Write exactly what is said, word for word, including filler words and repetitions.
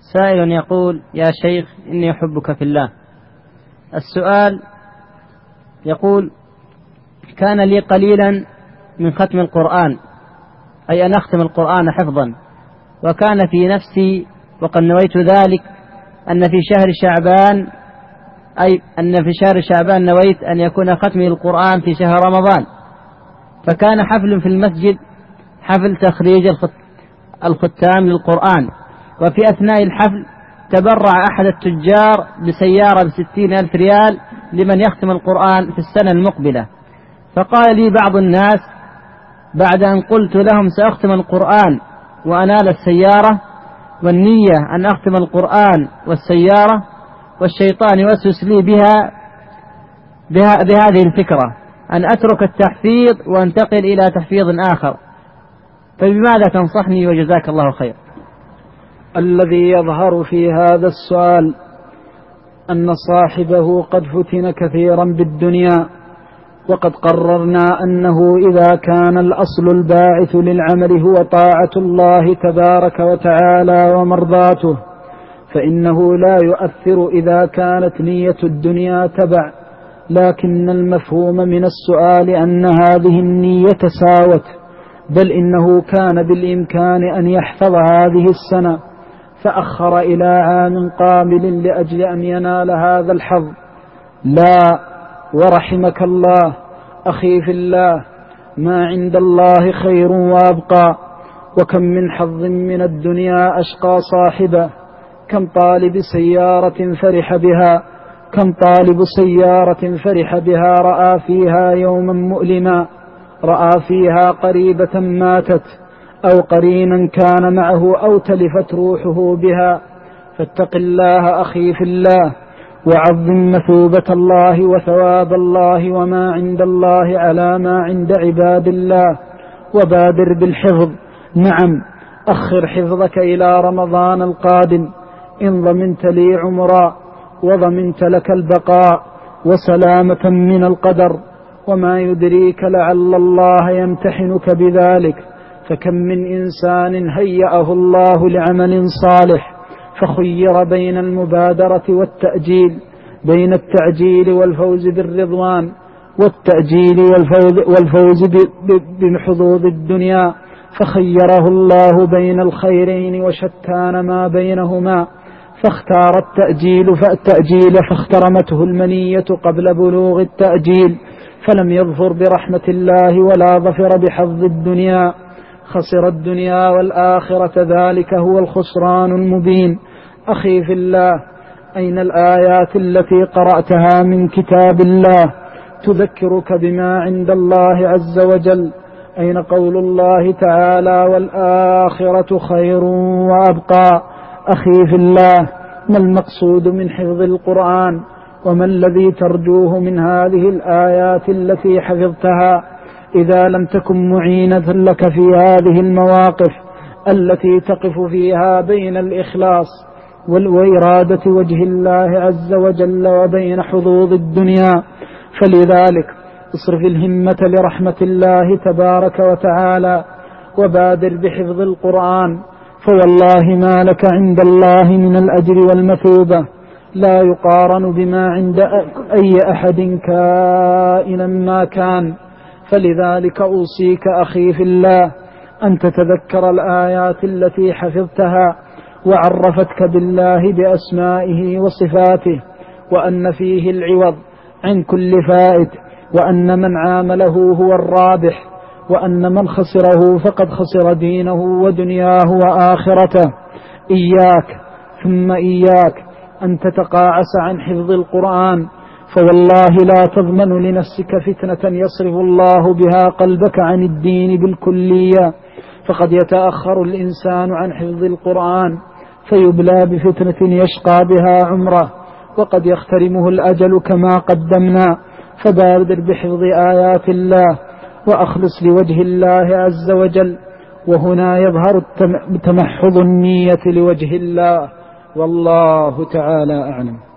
سائل يقول: يا شيخ إني أحبك في الله. السؤال يقول: كان لي قليلا من ختم القرآن، أي أن أختم القرآن حفظا، وكان في نفسي وقد نويت ذلك أن في شهر شعبان أي أن في شهر شعبان نويت أن يكون ختمي القرآن في شهر رمضان. فكان حفل في المسجد، حفل تخريج الختام للقرآن، وفي أثناء الحفل تبرع أحد التجار بسيارة بستين ألف ريال لمن يختم القرآن في السنة المقبلة. فقال لي بعض الناس بعد أن قلت لهم سأختم القرآن وأنال السيارة، والنية أن أختم القرآن والسيارة، والشيطان يوسوس لي بها, بها بهذه الفكرة أن أترك التحفيظ وأنتقل إلى تحفيظ آخر، فبماذا تنصحني وجزاك الله خير؟ الذي يظهر في هذا السؤال أن صاحبه قد فتن كثيرا بالدنيا، وقد قررنا أنه إذا كان الأصل الباعث للعمل هو طاعة الله تبارك وتعالى ومرضاته، فإنه لا يؤثر إذا كانت نية الدنيا تبع، لكن المفهوم من السؤال أن هذه النية ساوت، بل إنه كان بالإمكان أن يحفظ هذه السنة فأخر إلى عام قابل لأجل أن ينال هذا الحظ. لا، ورحمك الله أخي في الله، ما عند الله خير وأبقى، وكم من حظ من الدنيا أشقى صاحبه، كم طالب سيارة فرح بها كم طالب سيارة فرح بها رأى فيها يوما مؤلما، رأى فيها قريبة ماتت أو قرينا كان معه أو تلفت روحه بها. فاتق الله أخي في الله، وعظم مثوبة الله وثواب الله وما عند الله على ما عند عباد الله، وبادر بالحفظ. نعم، أخر حفظك إلى رمضان القادم إن ضمنت لي عمرا وضمنت لك البقاء وسلامة من القدر، وما يدريك لعل الله يمتحنك بذلك. فكم من إنسان هيأه الله لعمل صالح فخير بين المبادرة والتأجيل، بين التعجيل والفوز بالرضوان والتأجيل والفوز, والفوز بحظوظ الدنيا، فخيره الله بين الخيرين وشتان ما بينهما، فاختار التأجيل فالتأجيل فاخترمته المنية قبل بلوغ التأجيل، فلم يظفر برحمة الله ولا ظفر بحظ الدنيا، خسر الدنيا والآخرة، ذلك هو الخسران المبين. أخي في الله، أين الآيات التي قرأتها من كتاب الله تذكرك بما عند الله عز وجل؟ أين قول الله تعالى والآخرة خير وأبقى؟ أخي في الله، ما المقصود من حفظ القرآن؟ وما الذي ترجوه من هذه الآيات التي حفظتها إذا لم تكن معينة لك في هذه المواقف التي تقف فيها بين الإخلاص وإرادة وجه الله عز وجل وبين حظوظ الدنيا؟ فلذلك اصرف الهمة لرحمة الله تبارك وتعالى، وبادر بحفظ القرآن، فوالله ما لك عند الله من الأجر والمثوبة لا يقارن بما عند أي أحد كائنا ما كان. فلذلك أوصيك أخي في الله أن تتذكر الآيات التي حفظتها وعرفتك بالله بأسمائه وصفاته، وأن فيه العوض عن كل فائت، وأن من عامله هو الرابح، وأن من خسره فقد خسر دينه ودنياه وآخرته. إياك ثم إياك أن تتقاعس عن حفظ القرآن، فوالله لا تضمن لنفسك فتنة يصرف الله بها قلبك عن الدين بالكلية، فقد يتأخر الإنسان عن حفظ القرآن فيبلى بفتنة يشقى بها عمره، وقد يخترمه الأجل كما قدمنا. فبادر بحفظ آيات الله وأخلص لوجه الله عز وجل، وهنا يظهر تمحض النية لوجه الله، والله تعالى أعلم.